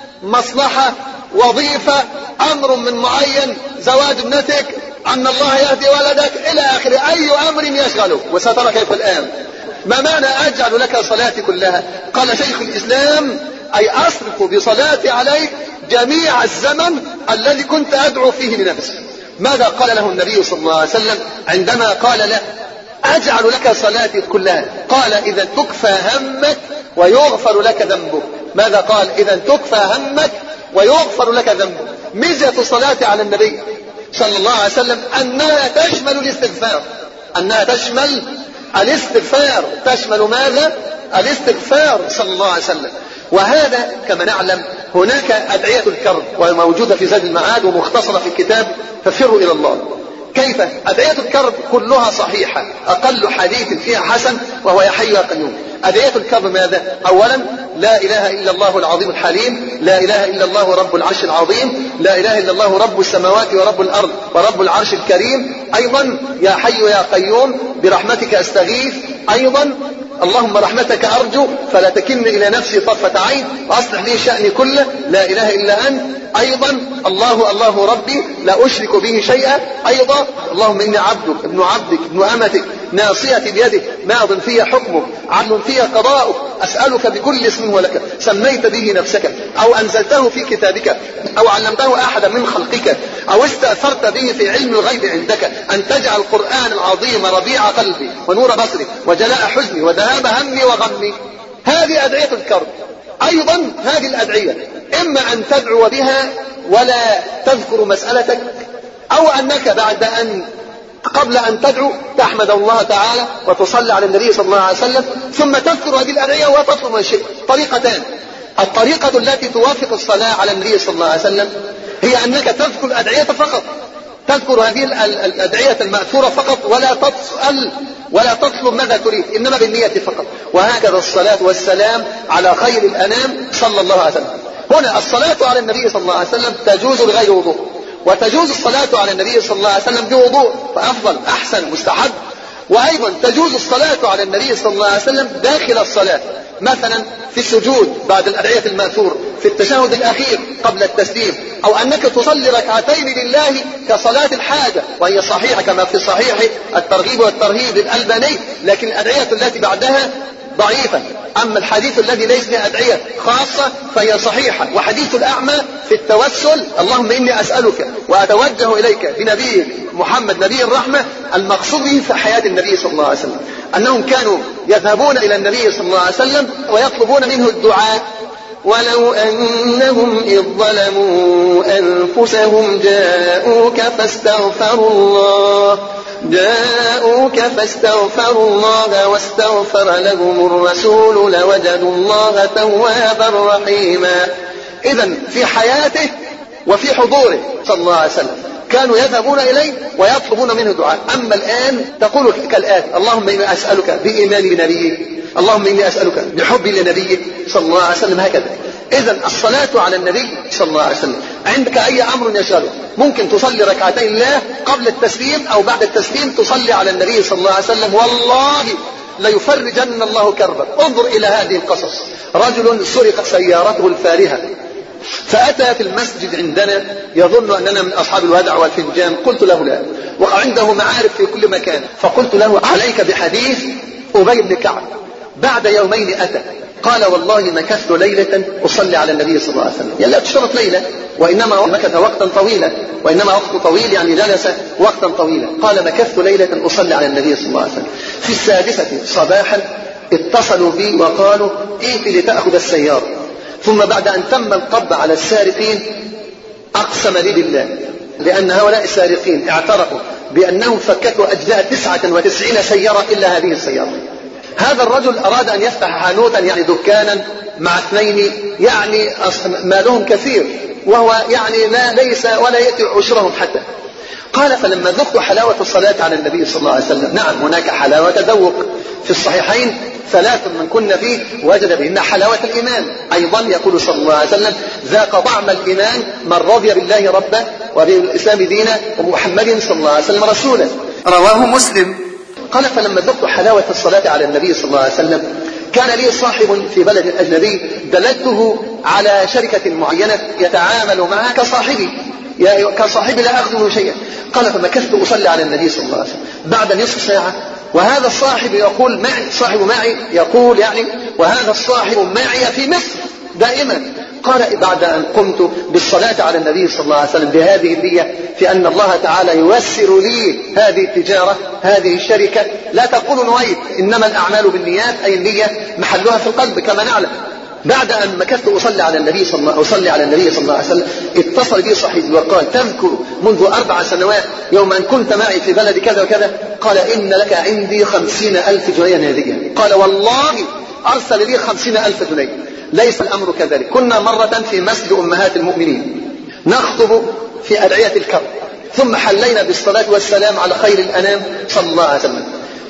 مصلحة، وظيفة، أمر من معين، زواج ابنتك، أن الله يهدي ولدك، إلى آخر أي أمر يشغله. وسترى كيف الآن. ما معنى أجعل لك صلاتي كلها؟ قال شيخ الإسلام: أي أصرف بصلاتي عليك جميع الزمن الذي كنت أدعو فيه لنفسي. ماذا قال له النبي صلى الله عليه وسلم عندما قال له: أجعل لك صلاتي كلها؟ قال: إذا تكفى همك ويغفر لك ذنبك. ماذا قال؟ إذا تكفى همك ويغفر لك ذنبك. ميزة الصلاة على النبي صلى الله عليه وسلم أنها تشمل الاستغفار، أنها تشمل الاستغفار. تشمل ماذا؟ الاستغفار صلى الله عليه وسلم. وهذا كما نعلم هناك أدعية الكرب، وموجودة في زاد المعاد ومختصرة في الكتاب ففروا إلى الله. كيف؟ أدعية الكرب كلها صحيحة، أقل حديث فيها حسن، وهو يا حي يا قيوم. أدعية الكرب ماذا؟ أولا: لا إله إلا الله العظيم الحليم، لا إله إلا الله رب العرش العظيم، لا إله إلا الله رب السماوات ورب الأرض ورب العرش الكريم. أيضا: يا حي يا قيوم برحمتك أستغيث. أيضا: اللهم رحمتك أرجو فلا تكلني إلى نفسي طرفة عين وأصلح لي شأني كله، لا إله إلا أنت. أيضا: الله ربي لا أشرك به شيئا. أيضا: اللهم إني عبدك ابن عبدك ابن أمتك ناصيتي بيدك ماض في حكمك عدل في قضاؤك، أسألك بكل اسم ولك سميت به نفسك أو أنزلته في كتابك أو علمته أحدا من خلقك أو استأثرت به في علم الغيب عندك أن تجعل القرآن العظيم ربيع قلبي ونور بصري وجلاء حزني وذهاب همي وغمي. هذه أدعية الكرب. أيضا هذه الأدعية إما أن تدعو بها ولا تذكر مسألتك، أو أنك بعد أن قبل أن تدعو تحمد الله تعالى وتصلي على النبي صلى الله عليه وسلم، ثم تذكر هذه الأدعية وتطلب من الشيء. طريقتان: الطريقة التي توافق الصلاة على النبي صلى الله عليه وسلم هي أنك تذكر الأدعية فقط، تذكر هذه الأدعية المأثورة فقط، ولا تسأل ولا تطلب ماذا تريد، إنما بالنية فقط. وهكذا الصلاة والسلام على خير الأنام صلى الله عليه وسلم. هنا الصلاة على النبي صلى الله عليه وسلم تجوز بغير وضوء، وتجوز الصلاة على النبي صلى الله عليه وسلم بوضوء، فأفضل أحسن مستحب. وأيضا تجوز الصلاة على النبي صلى الله عليه وسلم داخل الصلاة، مثلا في السجود بعد الأدعية المأثور، في التشهد الأخير قبل التسليم، أو أنك تصلي ركعتين لله كصلاة الحاجة، وهي صحيحة كما في صحيح الترغيب والترهيب الألباني، لكن الأدعية التي بعدها ضعيفة. أما الحديث الذي ليس له أدعية خاصة فهي صحيحة. وحديث الأعمى في التوسل: اللهم إني أسألك وأتوجه إليك بنبي محمد نبي الرحمة، المقصود به في حياة النبي صلى الله عليه وسلم أنهم كانوا يذهبون إلى النبي صلى الله عليه وسلم ويطلبون منه الدعاء، ولو أنهم إذ ظلموا أنفسهم جاءوك فاستغفروا الله واستغفر لهم الرسول لوجدوا الله توابا رحيما. إذن في حياته وفي حضوره صلى الله عليه وسلم كانوا يذهبون إليه ويطلبون منه دعاء. أما الآن تقول كالآتي: اللهم إني أسألك بإيماني بنبيك، اللهم إني أسألك بحبي لنبيك صلى الله عليه وسلم، هكذا. إذن الصلاة على النبي صلى الله عليه وسلم عندك أي أمر يشغلك ممكن تصلي ركعتين الله قبل التسليم أو بعد التسليم تصلي على النبي صلى الله عليه وسلم، والله ليفرجن الله كربك. انظر إلى هذه القصص: رجل سرقت سيارته الفارهة فأتى في المسجد عندنا يظن أننا من أصحاب الودع والفنجان. قلت له لا، وعنده معارف في كل مكان، فقلت له: عليك بحديث أبي بن كعب. بعد يومين أتى قال: والله مكثت ليلة أصلي على النبي صلى الله عليه وسلم. لا تشترط ليلة، وإنما مكث وقتا طويلا، وإنما وقت طويل يعني جلس وقتا طويلا. قال: مكثت ليلة أصلي على النبي صلى الله عليه وسلم. في السادسة صباحا اتصلوا بي وقالوا: ائت لتأخذ السيارة. ثم بعد أن تم القبض على السارقين أقسم لي بالله لأن هؤلاء السارقين اعترفوا بأنهم فككوا أجزاء 99 سيارة إلا هذه السيارة. هذا الرجل أراد أن يفتح حانوتا يعني دكانا مع اثنين يعني مالهم كثير، وهو يعني ليس ولا يأتي عشرهم حتى. قال: فلما ذقت حلاوة الصلاة على النبي صلى الله عليه وسلم، نعم هناك حلاوة تذوق في الصحيحين 3 من كن فيه وجد بهن حلاوة الإيمان. أيضا يقول صلى الله عليه وسلم: ذاق طعم الإيمان من رضي بالله ربا وبالإسلام دينا ومحمد صلى الله عليه وسلم رسولا. رواه مسلم. قال: فلما ذقت حلاوة الصلاة على النبي صلى الله عليه وسلم كان لي صاحب في بلد أجنبي دللته على شركة معينة يتعامل معها كصاحبي لا أخذ منه شيئا. قال: فمكثت أصلي على النبي صلى الله عليه وسلم. بعد نصف ساعة وهذا الصاحب يقول معي يقول يعني وهذا الصاحب معي في مصر دائما. قال: بعد أن قمت بالصلاة على النبي صلى الله عليه وسلم بهذه النية في أن الله تعالى ييسر لي هذه التجارة هذه الشركة، لا تقول نويت، إنما الأعمال بالنيات، أي النية محلها في القلب كما نعلم. بعد أن مكثت أصلي على النبي صلى الله عليه وسلم اتصل بي صاحبي وقال: تذكر منذ 4 سنوات يوم أن كنت معي في بلد كذا وكذا؟ قال: إن لك عندي 50,000 جنيه هدية. قال: والله أرسل لي 50,000 جنيه. ليس الأمر كذلك. كنا مرة في مسجد أمهات المؤمنين نخطب في أدعية الكرب، ثم حلينا بالصلاة والسلام على خير الأنام صلى الله عليه وسلم.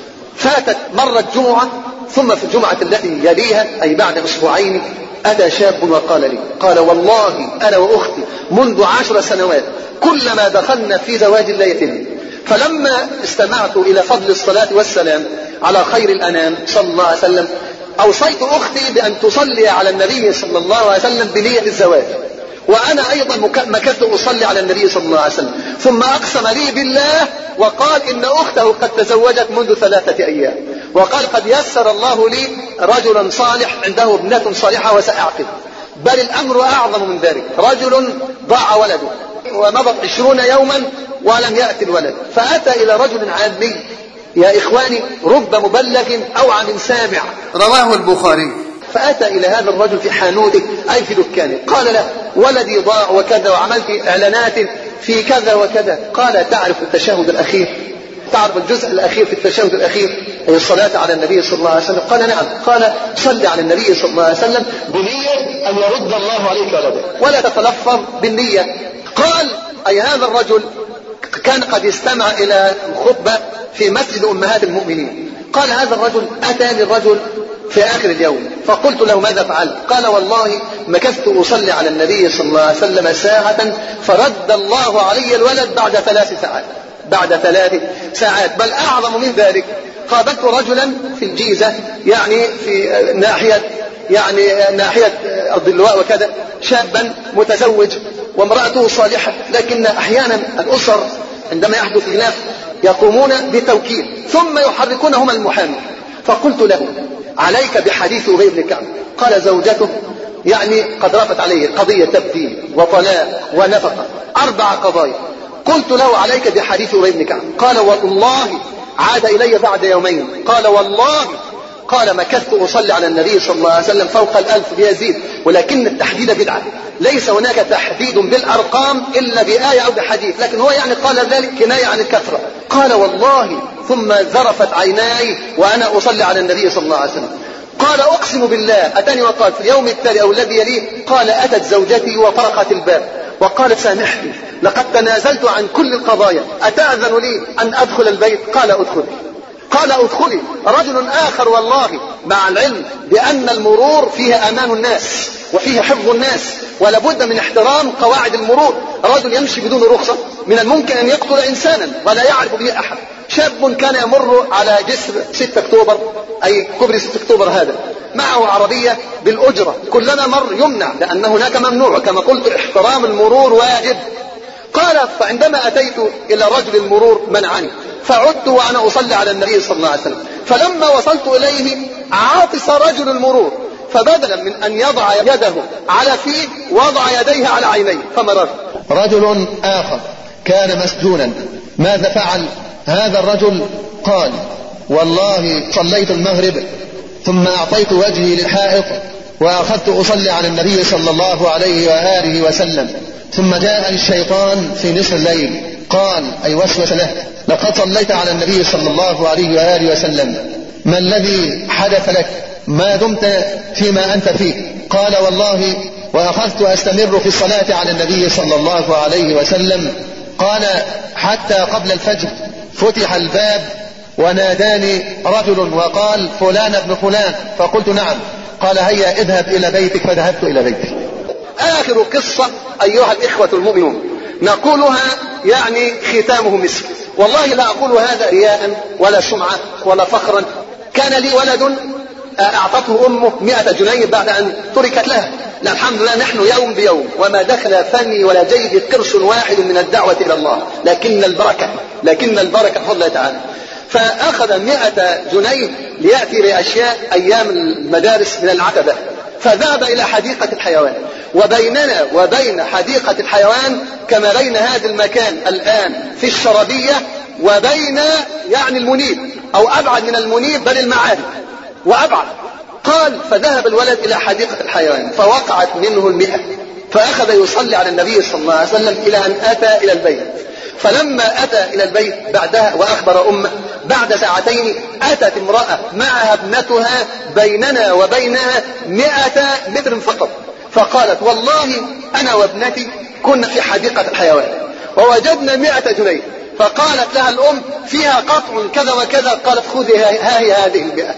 فاتت مرة جمعة، ثم في الجمعة التي يليها أي بعد 2 أسبوعين أتى شاب وقال لي: قال: والله أنا وأختي منذ 10 سنوات كلما دخلنا في زواج لا يتم، فلما استمعت إلى فضل الصلاة والسلام على خير الأنام صلى الله عليه وسلم أوصيت أختي بأن تصلي على النبي صلى الله عليه وسلم بنية الزواج، وأنا أيضا مكثت أصلي على النبي صلى الله عليه وسلم. ثم أقسم لي بالله وقال إن أخته قد تزوجت منذ 3 أيام، وقال: قد يسر الله لي رجلا صالح عنده ابنة صالحة وسأعقد. بل الأمر أعظم من ذلك، رجل ضاع ولده ومضت 20 يوما ولم يأتي الولد، فأتى إلى رجل عامي. يا إخواني، رب مبلغ أوعى من سامع، رواه البخاري. فأتى إلى هذا الرجل في حانوته أي في دكانه، قال له: ولدي ضاع وكذا وعملت إعلانات في كذا وكذا. قال: تعرف التشهد الأخير؟ تعرف الجزء الأخير في التشهد الأخير أي الصلاة على النبي صلى الله عليه وسلم؟ قال: نعم. قال: صل على النبي صلى الله عليه وسلم بنية أن يرد الله عليك ولدك، ولا تتلفظ بالنية. قال: أي هذا الرجل كان قد استمع إلى الخطبة في مسجد أمهات المؤمنين. قال: هذا الرجل أتى للرجل في آخر اليوم، فقلت له: ماذا فعلت؟ قال: والله مكثت أصلي على النبي صلى الله عليه وسلم ساعة فرد الله علي الولد بعد 3 ساعات. بعد 3 ساعات. بل أعظم من ذلك، قابلت رجلا في الجيزة يعني في ناحية الضلواء وكذا، شابا متزوج وامرأته صالحة، لكن أحيانا الأسر عندما يحدث خلاف يقومون بتوكيل ثم يحركونهما المحامي. فقلت له: عليك بحديث أبي بن كعب. قال: زوجته يعني قد رفت عليه قضية تبديل وطلاق ونفقة، 4 قضايا. قلت له: عليك بحديث أبي بن كعب. قال: والله عاد إلي بعد يومين. قال: والله قال مكثت أصلي على النبي صلى الله عليه وسلم فوق 1000 بيزيد، ولكن التحديد بدعة، ليس هناك تحديد بالأرقام إلا بآية أو بحديث، لكن هو يعني قال ذلك كناية عن الكثرة. قال والله ثم ذرفت عيناي وأنا أصلي على النبي صلى الله عليه وسلم. قال أقسم بالله أتاني وقال في اليوم التالي أو الذي يليه، قال أتت زوجتي وطرقت الباب وقالت سامحني لقد تنازلت عن كل القضايا، أتأذن لي أن أدخل البيت؟ قال أدخلي. قال أدخلي. رجل آخر والله مع العلم بأن المرور فيه أمان الناس وفيه حفظ الناس ولابد من احترام قواعد المرور، رجل يمشي بدون رخصة من الممكن أن يقتل إنسانا ولا يعرف به أحد. شاب كان يمر على جسر 6 أكتوبر أي كوبري 6 أكتوبر هذا، معه عربية بالأجرة، كلما مر يمنع لأن هناك ممنوع، كما قلت احترام المرور واجب. قال فعندما أتيت إلى رجل المرور منعني، فعدت وأنا أصلي على النبي صلى الله عليه وسلم، فلما وصلت إليه عاطس رجل المرور، فبدلا من أن يضع يده على فيه وضع يديه على عينيه فمرر. رجل آخر كان مسجونا، ماذا فعل هذا الرجل؟ قال والله صليت المغرب ثم أعطيت وجهي للحائط وأخذت أصلي على النبي صلى الله عليه وآله وسلم، ثم جاء الشيطان في نصف الليل قال أي وسوس له لقد صليت على النبي صلى الله عليه وآله وسلم، ما الذي حدث لك ما دمت فيما أنت فيه؟ قال والله وأخذت أستمر في الصلاة على النبي صلى الله عليه وسلم. قال حتى قبل الفجر فتح الباب وناداني رجل وقال فلان ابن فلان، فقلت نعم. قال هيا اذهب إلى بيتك، فذهبت إلى بيتي. آخر قصة أيها الإخوة المؤمنون نقولها يعني ختامه مسك، والله لا أقول هذا رياء ولا سمعة ولا فخرا. كان لي ولد أعطته أمه 100 جنيه بعد أن تركت لها، لا الحمد لله نحن يوم بيوم وما دخل فمي ولا جيبي قرش واحد من الدعوة إلى الله، لكن البركة بفضل الله تعالى. فأخذ 100 جنيه ليأتي بأشياء أيام المدارس من العتبة، فذهب إلى حديقة الحيوان، وبيننا وبين حديقة الحيوان كما بين هذا المكان الآن في الشربية وبين يعني المنيب أو أبعد من المنيب بل المعادي وأبعد. قال فذهب الولد إلى حديقة الحيوان فوقعت منه 100، فأخذ يصلي على النبي صلى الله عليه وسلم إلى أن أتى إلى البيت. فلما أتى إلى البيت بعدها وأخبر أمه بعد ساعتين أتت امرأة معها ابنتها بيننا وبينها 100 متر فقط، فقالت والله أنا وابنتي كنا في حديقة الحيوان ووجدنا 100 جنيه. فقالت لها الأم فيها قطع كذا وكذا، قالت خذي ها هي هذه 100.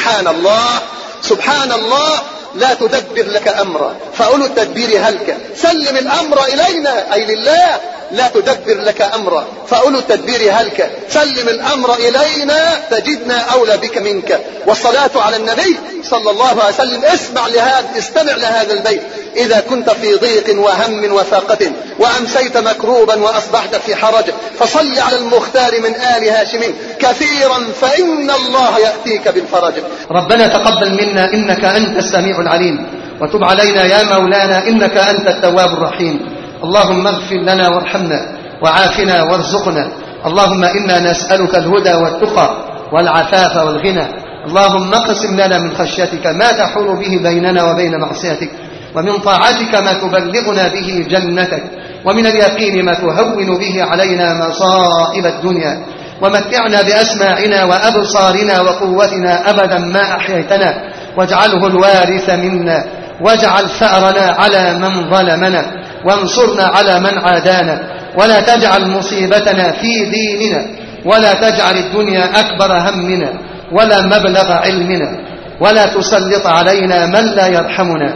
سبحان الله لا تدبر لك أمرا فأولو التدبير هلك، سلم الأمر إلينا أي لله، لا تدبر لك أمرا فأولو التدبير هلك، سلم الأمر إلينا تجدنا أولى بك منك. والصلاة على النبي صلى الله عليه وسلم. استمع لهذا البيت إذا كنت في ضيق وهم وفاقة وأمسيت مكروبا وأصبحت في حرج، فصل على المختار من آل هاشم كثيرا فإن الله يأتيك بالفرج. ربنا تقبل منا إنك أنت السميع العليم، وتب علينا يا مولانا إنك أنت التواب الرحيم. اللهم اغفر لنا وارحمنا وعافنا وارزقنا. اللهم إنا نسألك الهدى والتقى والعفاف والغنى. اللهم اقسم لنا من خشيتك ما تحول به بيننا وبين معصيتك، ومن طاعتك ما تبلغنا به جنتك، ومن اليقين ما تهون به علينا مصائب الدنيا، ومتعنا بأسماعنا وأبصارنا وقوتنا أبدا ما أحييتنا، واجعله الوارث منا، واجعل ثأرنا على من ظلمنا، وانصرنا على من عادانا، ولا تجعل مصيبتنا في ديننا، ولا تجعل الدنيا أكبر همنا ولا مبلغ علمنا، ولا تسلط علينا من لا يرحمنا.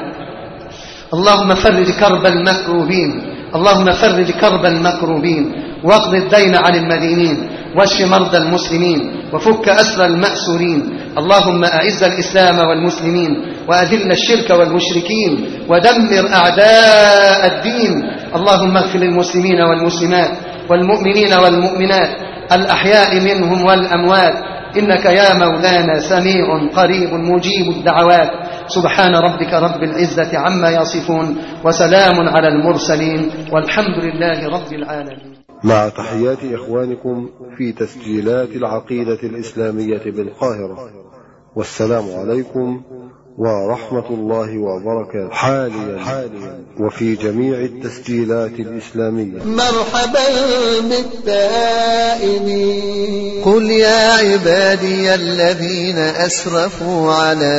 اللهم فرج كرب المكروبين، اللهم فرج كرب المكروبين، واقض الدين عن المدينين، واشف مرضى المسلمين، وفك أسر المأسورين. اللهم أعز الإسلام والمسلمين، وأذل الشرك والمشركين، ودمر أعداء الدين. اللهم اغفر للمسلمين والمسلمات والمؤمنين والمؤمنات الأحياء منهم والأموات، إنك يا مولانا سميع قريب مجيب الدعوات. سبحان ربك رب العزة عما يصفون، وسلام على المرسلين، والحمد لله رب العالمين. مع تحيات إخوانكم في تسجيلات العقيدة الإسلامية بالقاهرة. والسلام عليكم ورحمة الله وبركاته. حاليا وفي جميع التسجيلات الإسلامية. مرحبا بالتائبين. قل يا عبادي الذين أسرفوا على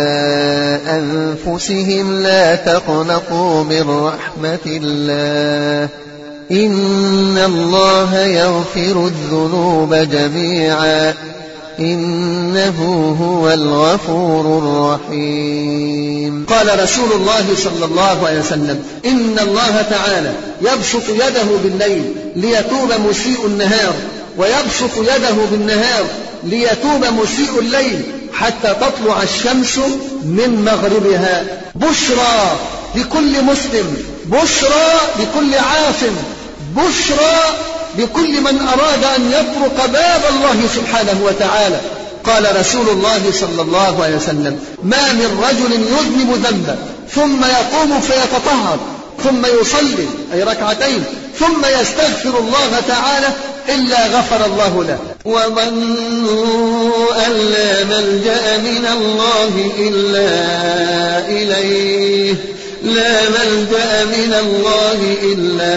أنفسهم لا تقنطوا من رحمة الله إن الله يغفر الذنوب جميعا إنه هو الغفور الرحيم. قال رسول الله صلى الله عليه وسلم: إن الله تعالى يبسط يده بالليل ليتوب مسيء النهار، ويبسط يده بالنهار ليتوب مسيء الليل حتى تطلع الشمس من مغربها. بشرى لكل مسلم، بشرى لكل عاصم، بشرى لكل من أراد أن يطرق باب الله سبحانه وتعالى. قال رسول الله صلى الله عليه وسلم: ما من رجل يذنب ذنبا ثم يقوم فيتطهر ثم يصلي أي ركعتين ثم يستغفر الله تعالى إلا غفر الله له. وظنوا أن لا ملجأ من الله إلا إليه، لا ملجأ من الله إلا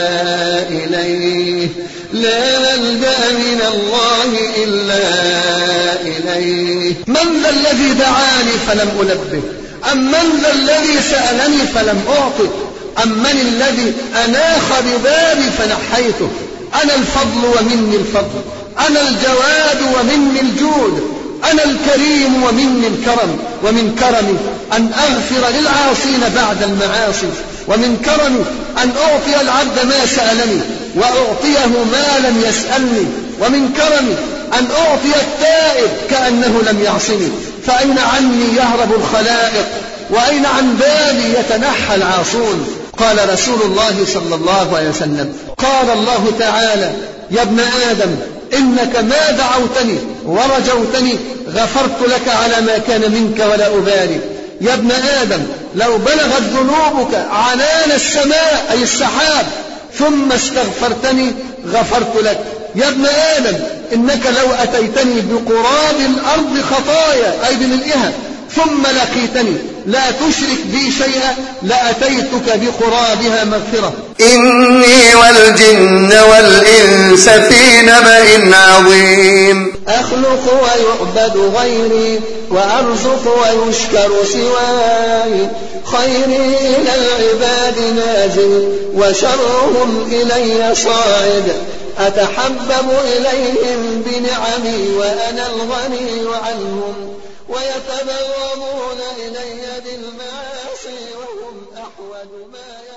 إليه، لا ملجأ من الله إلا إليه. من ذا الذي دعاني فلم ألبه؟ أم من ذا الذي سألني فلم أعطه؟ أم من الذي أناخ ببابي فنحيته؟ أنا الفضل ومني الفضل، أنا الجواد ومني الجود، أنا الكريم ومني الكرم، ومن كرمي أن أغفر للعاصين بعد المعاصي، ومن كرمي أن أعطي العبد ما سألني وأعطيه ما لم يسألني، ومن كرمي أن أعطي التائب كأنه لم يعصني. فأين عني يهرب الخلائق وأين عن بالي يتنحى العاصون؟ قال رسول الله صلى الله عليه وسلم: قال الله تعالى: يا ابن آدم إنك ما دعوتني ورجوتني غفرت لك على ما كان منك ولا أبالي. يا ابن آدم لو بلغت ذنوبك عنان السماء أي السحاب ثم استغفرتني غفرت لك. يا ابن آدم إنك لو أتيتني بقراب الأرض خطايا أي بملئها ثم لقيتني لا تشرك بي شيئا لأتيتك بقرابها مغفرة. إني والجن والإنس في نبأ عظيم. أخلق ويعبد غيري وأرزق ويشكر سواي، خيري إلى العباد نازل وشرهم إلي صاعد، أتحبب إليهم بنعمي وأنا الغني عنهم، ويتبغضون إلي بالمعاصي وهم أحوج ما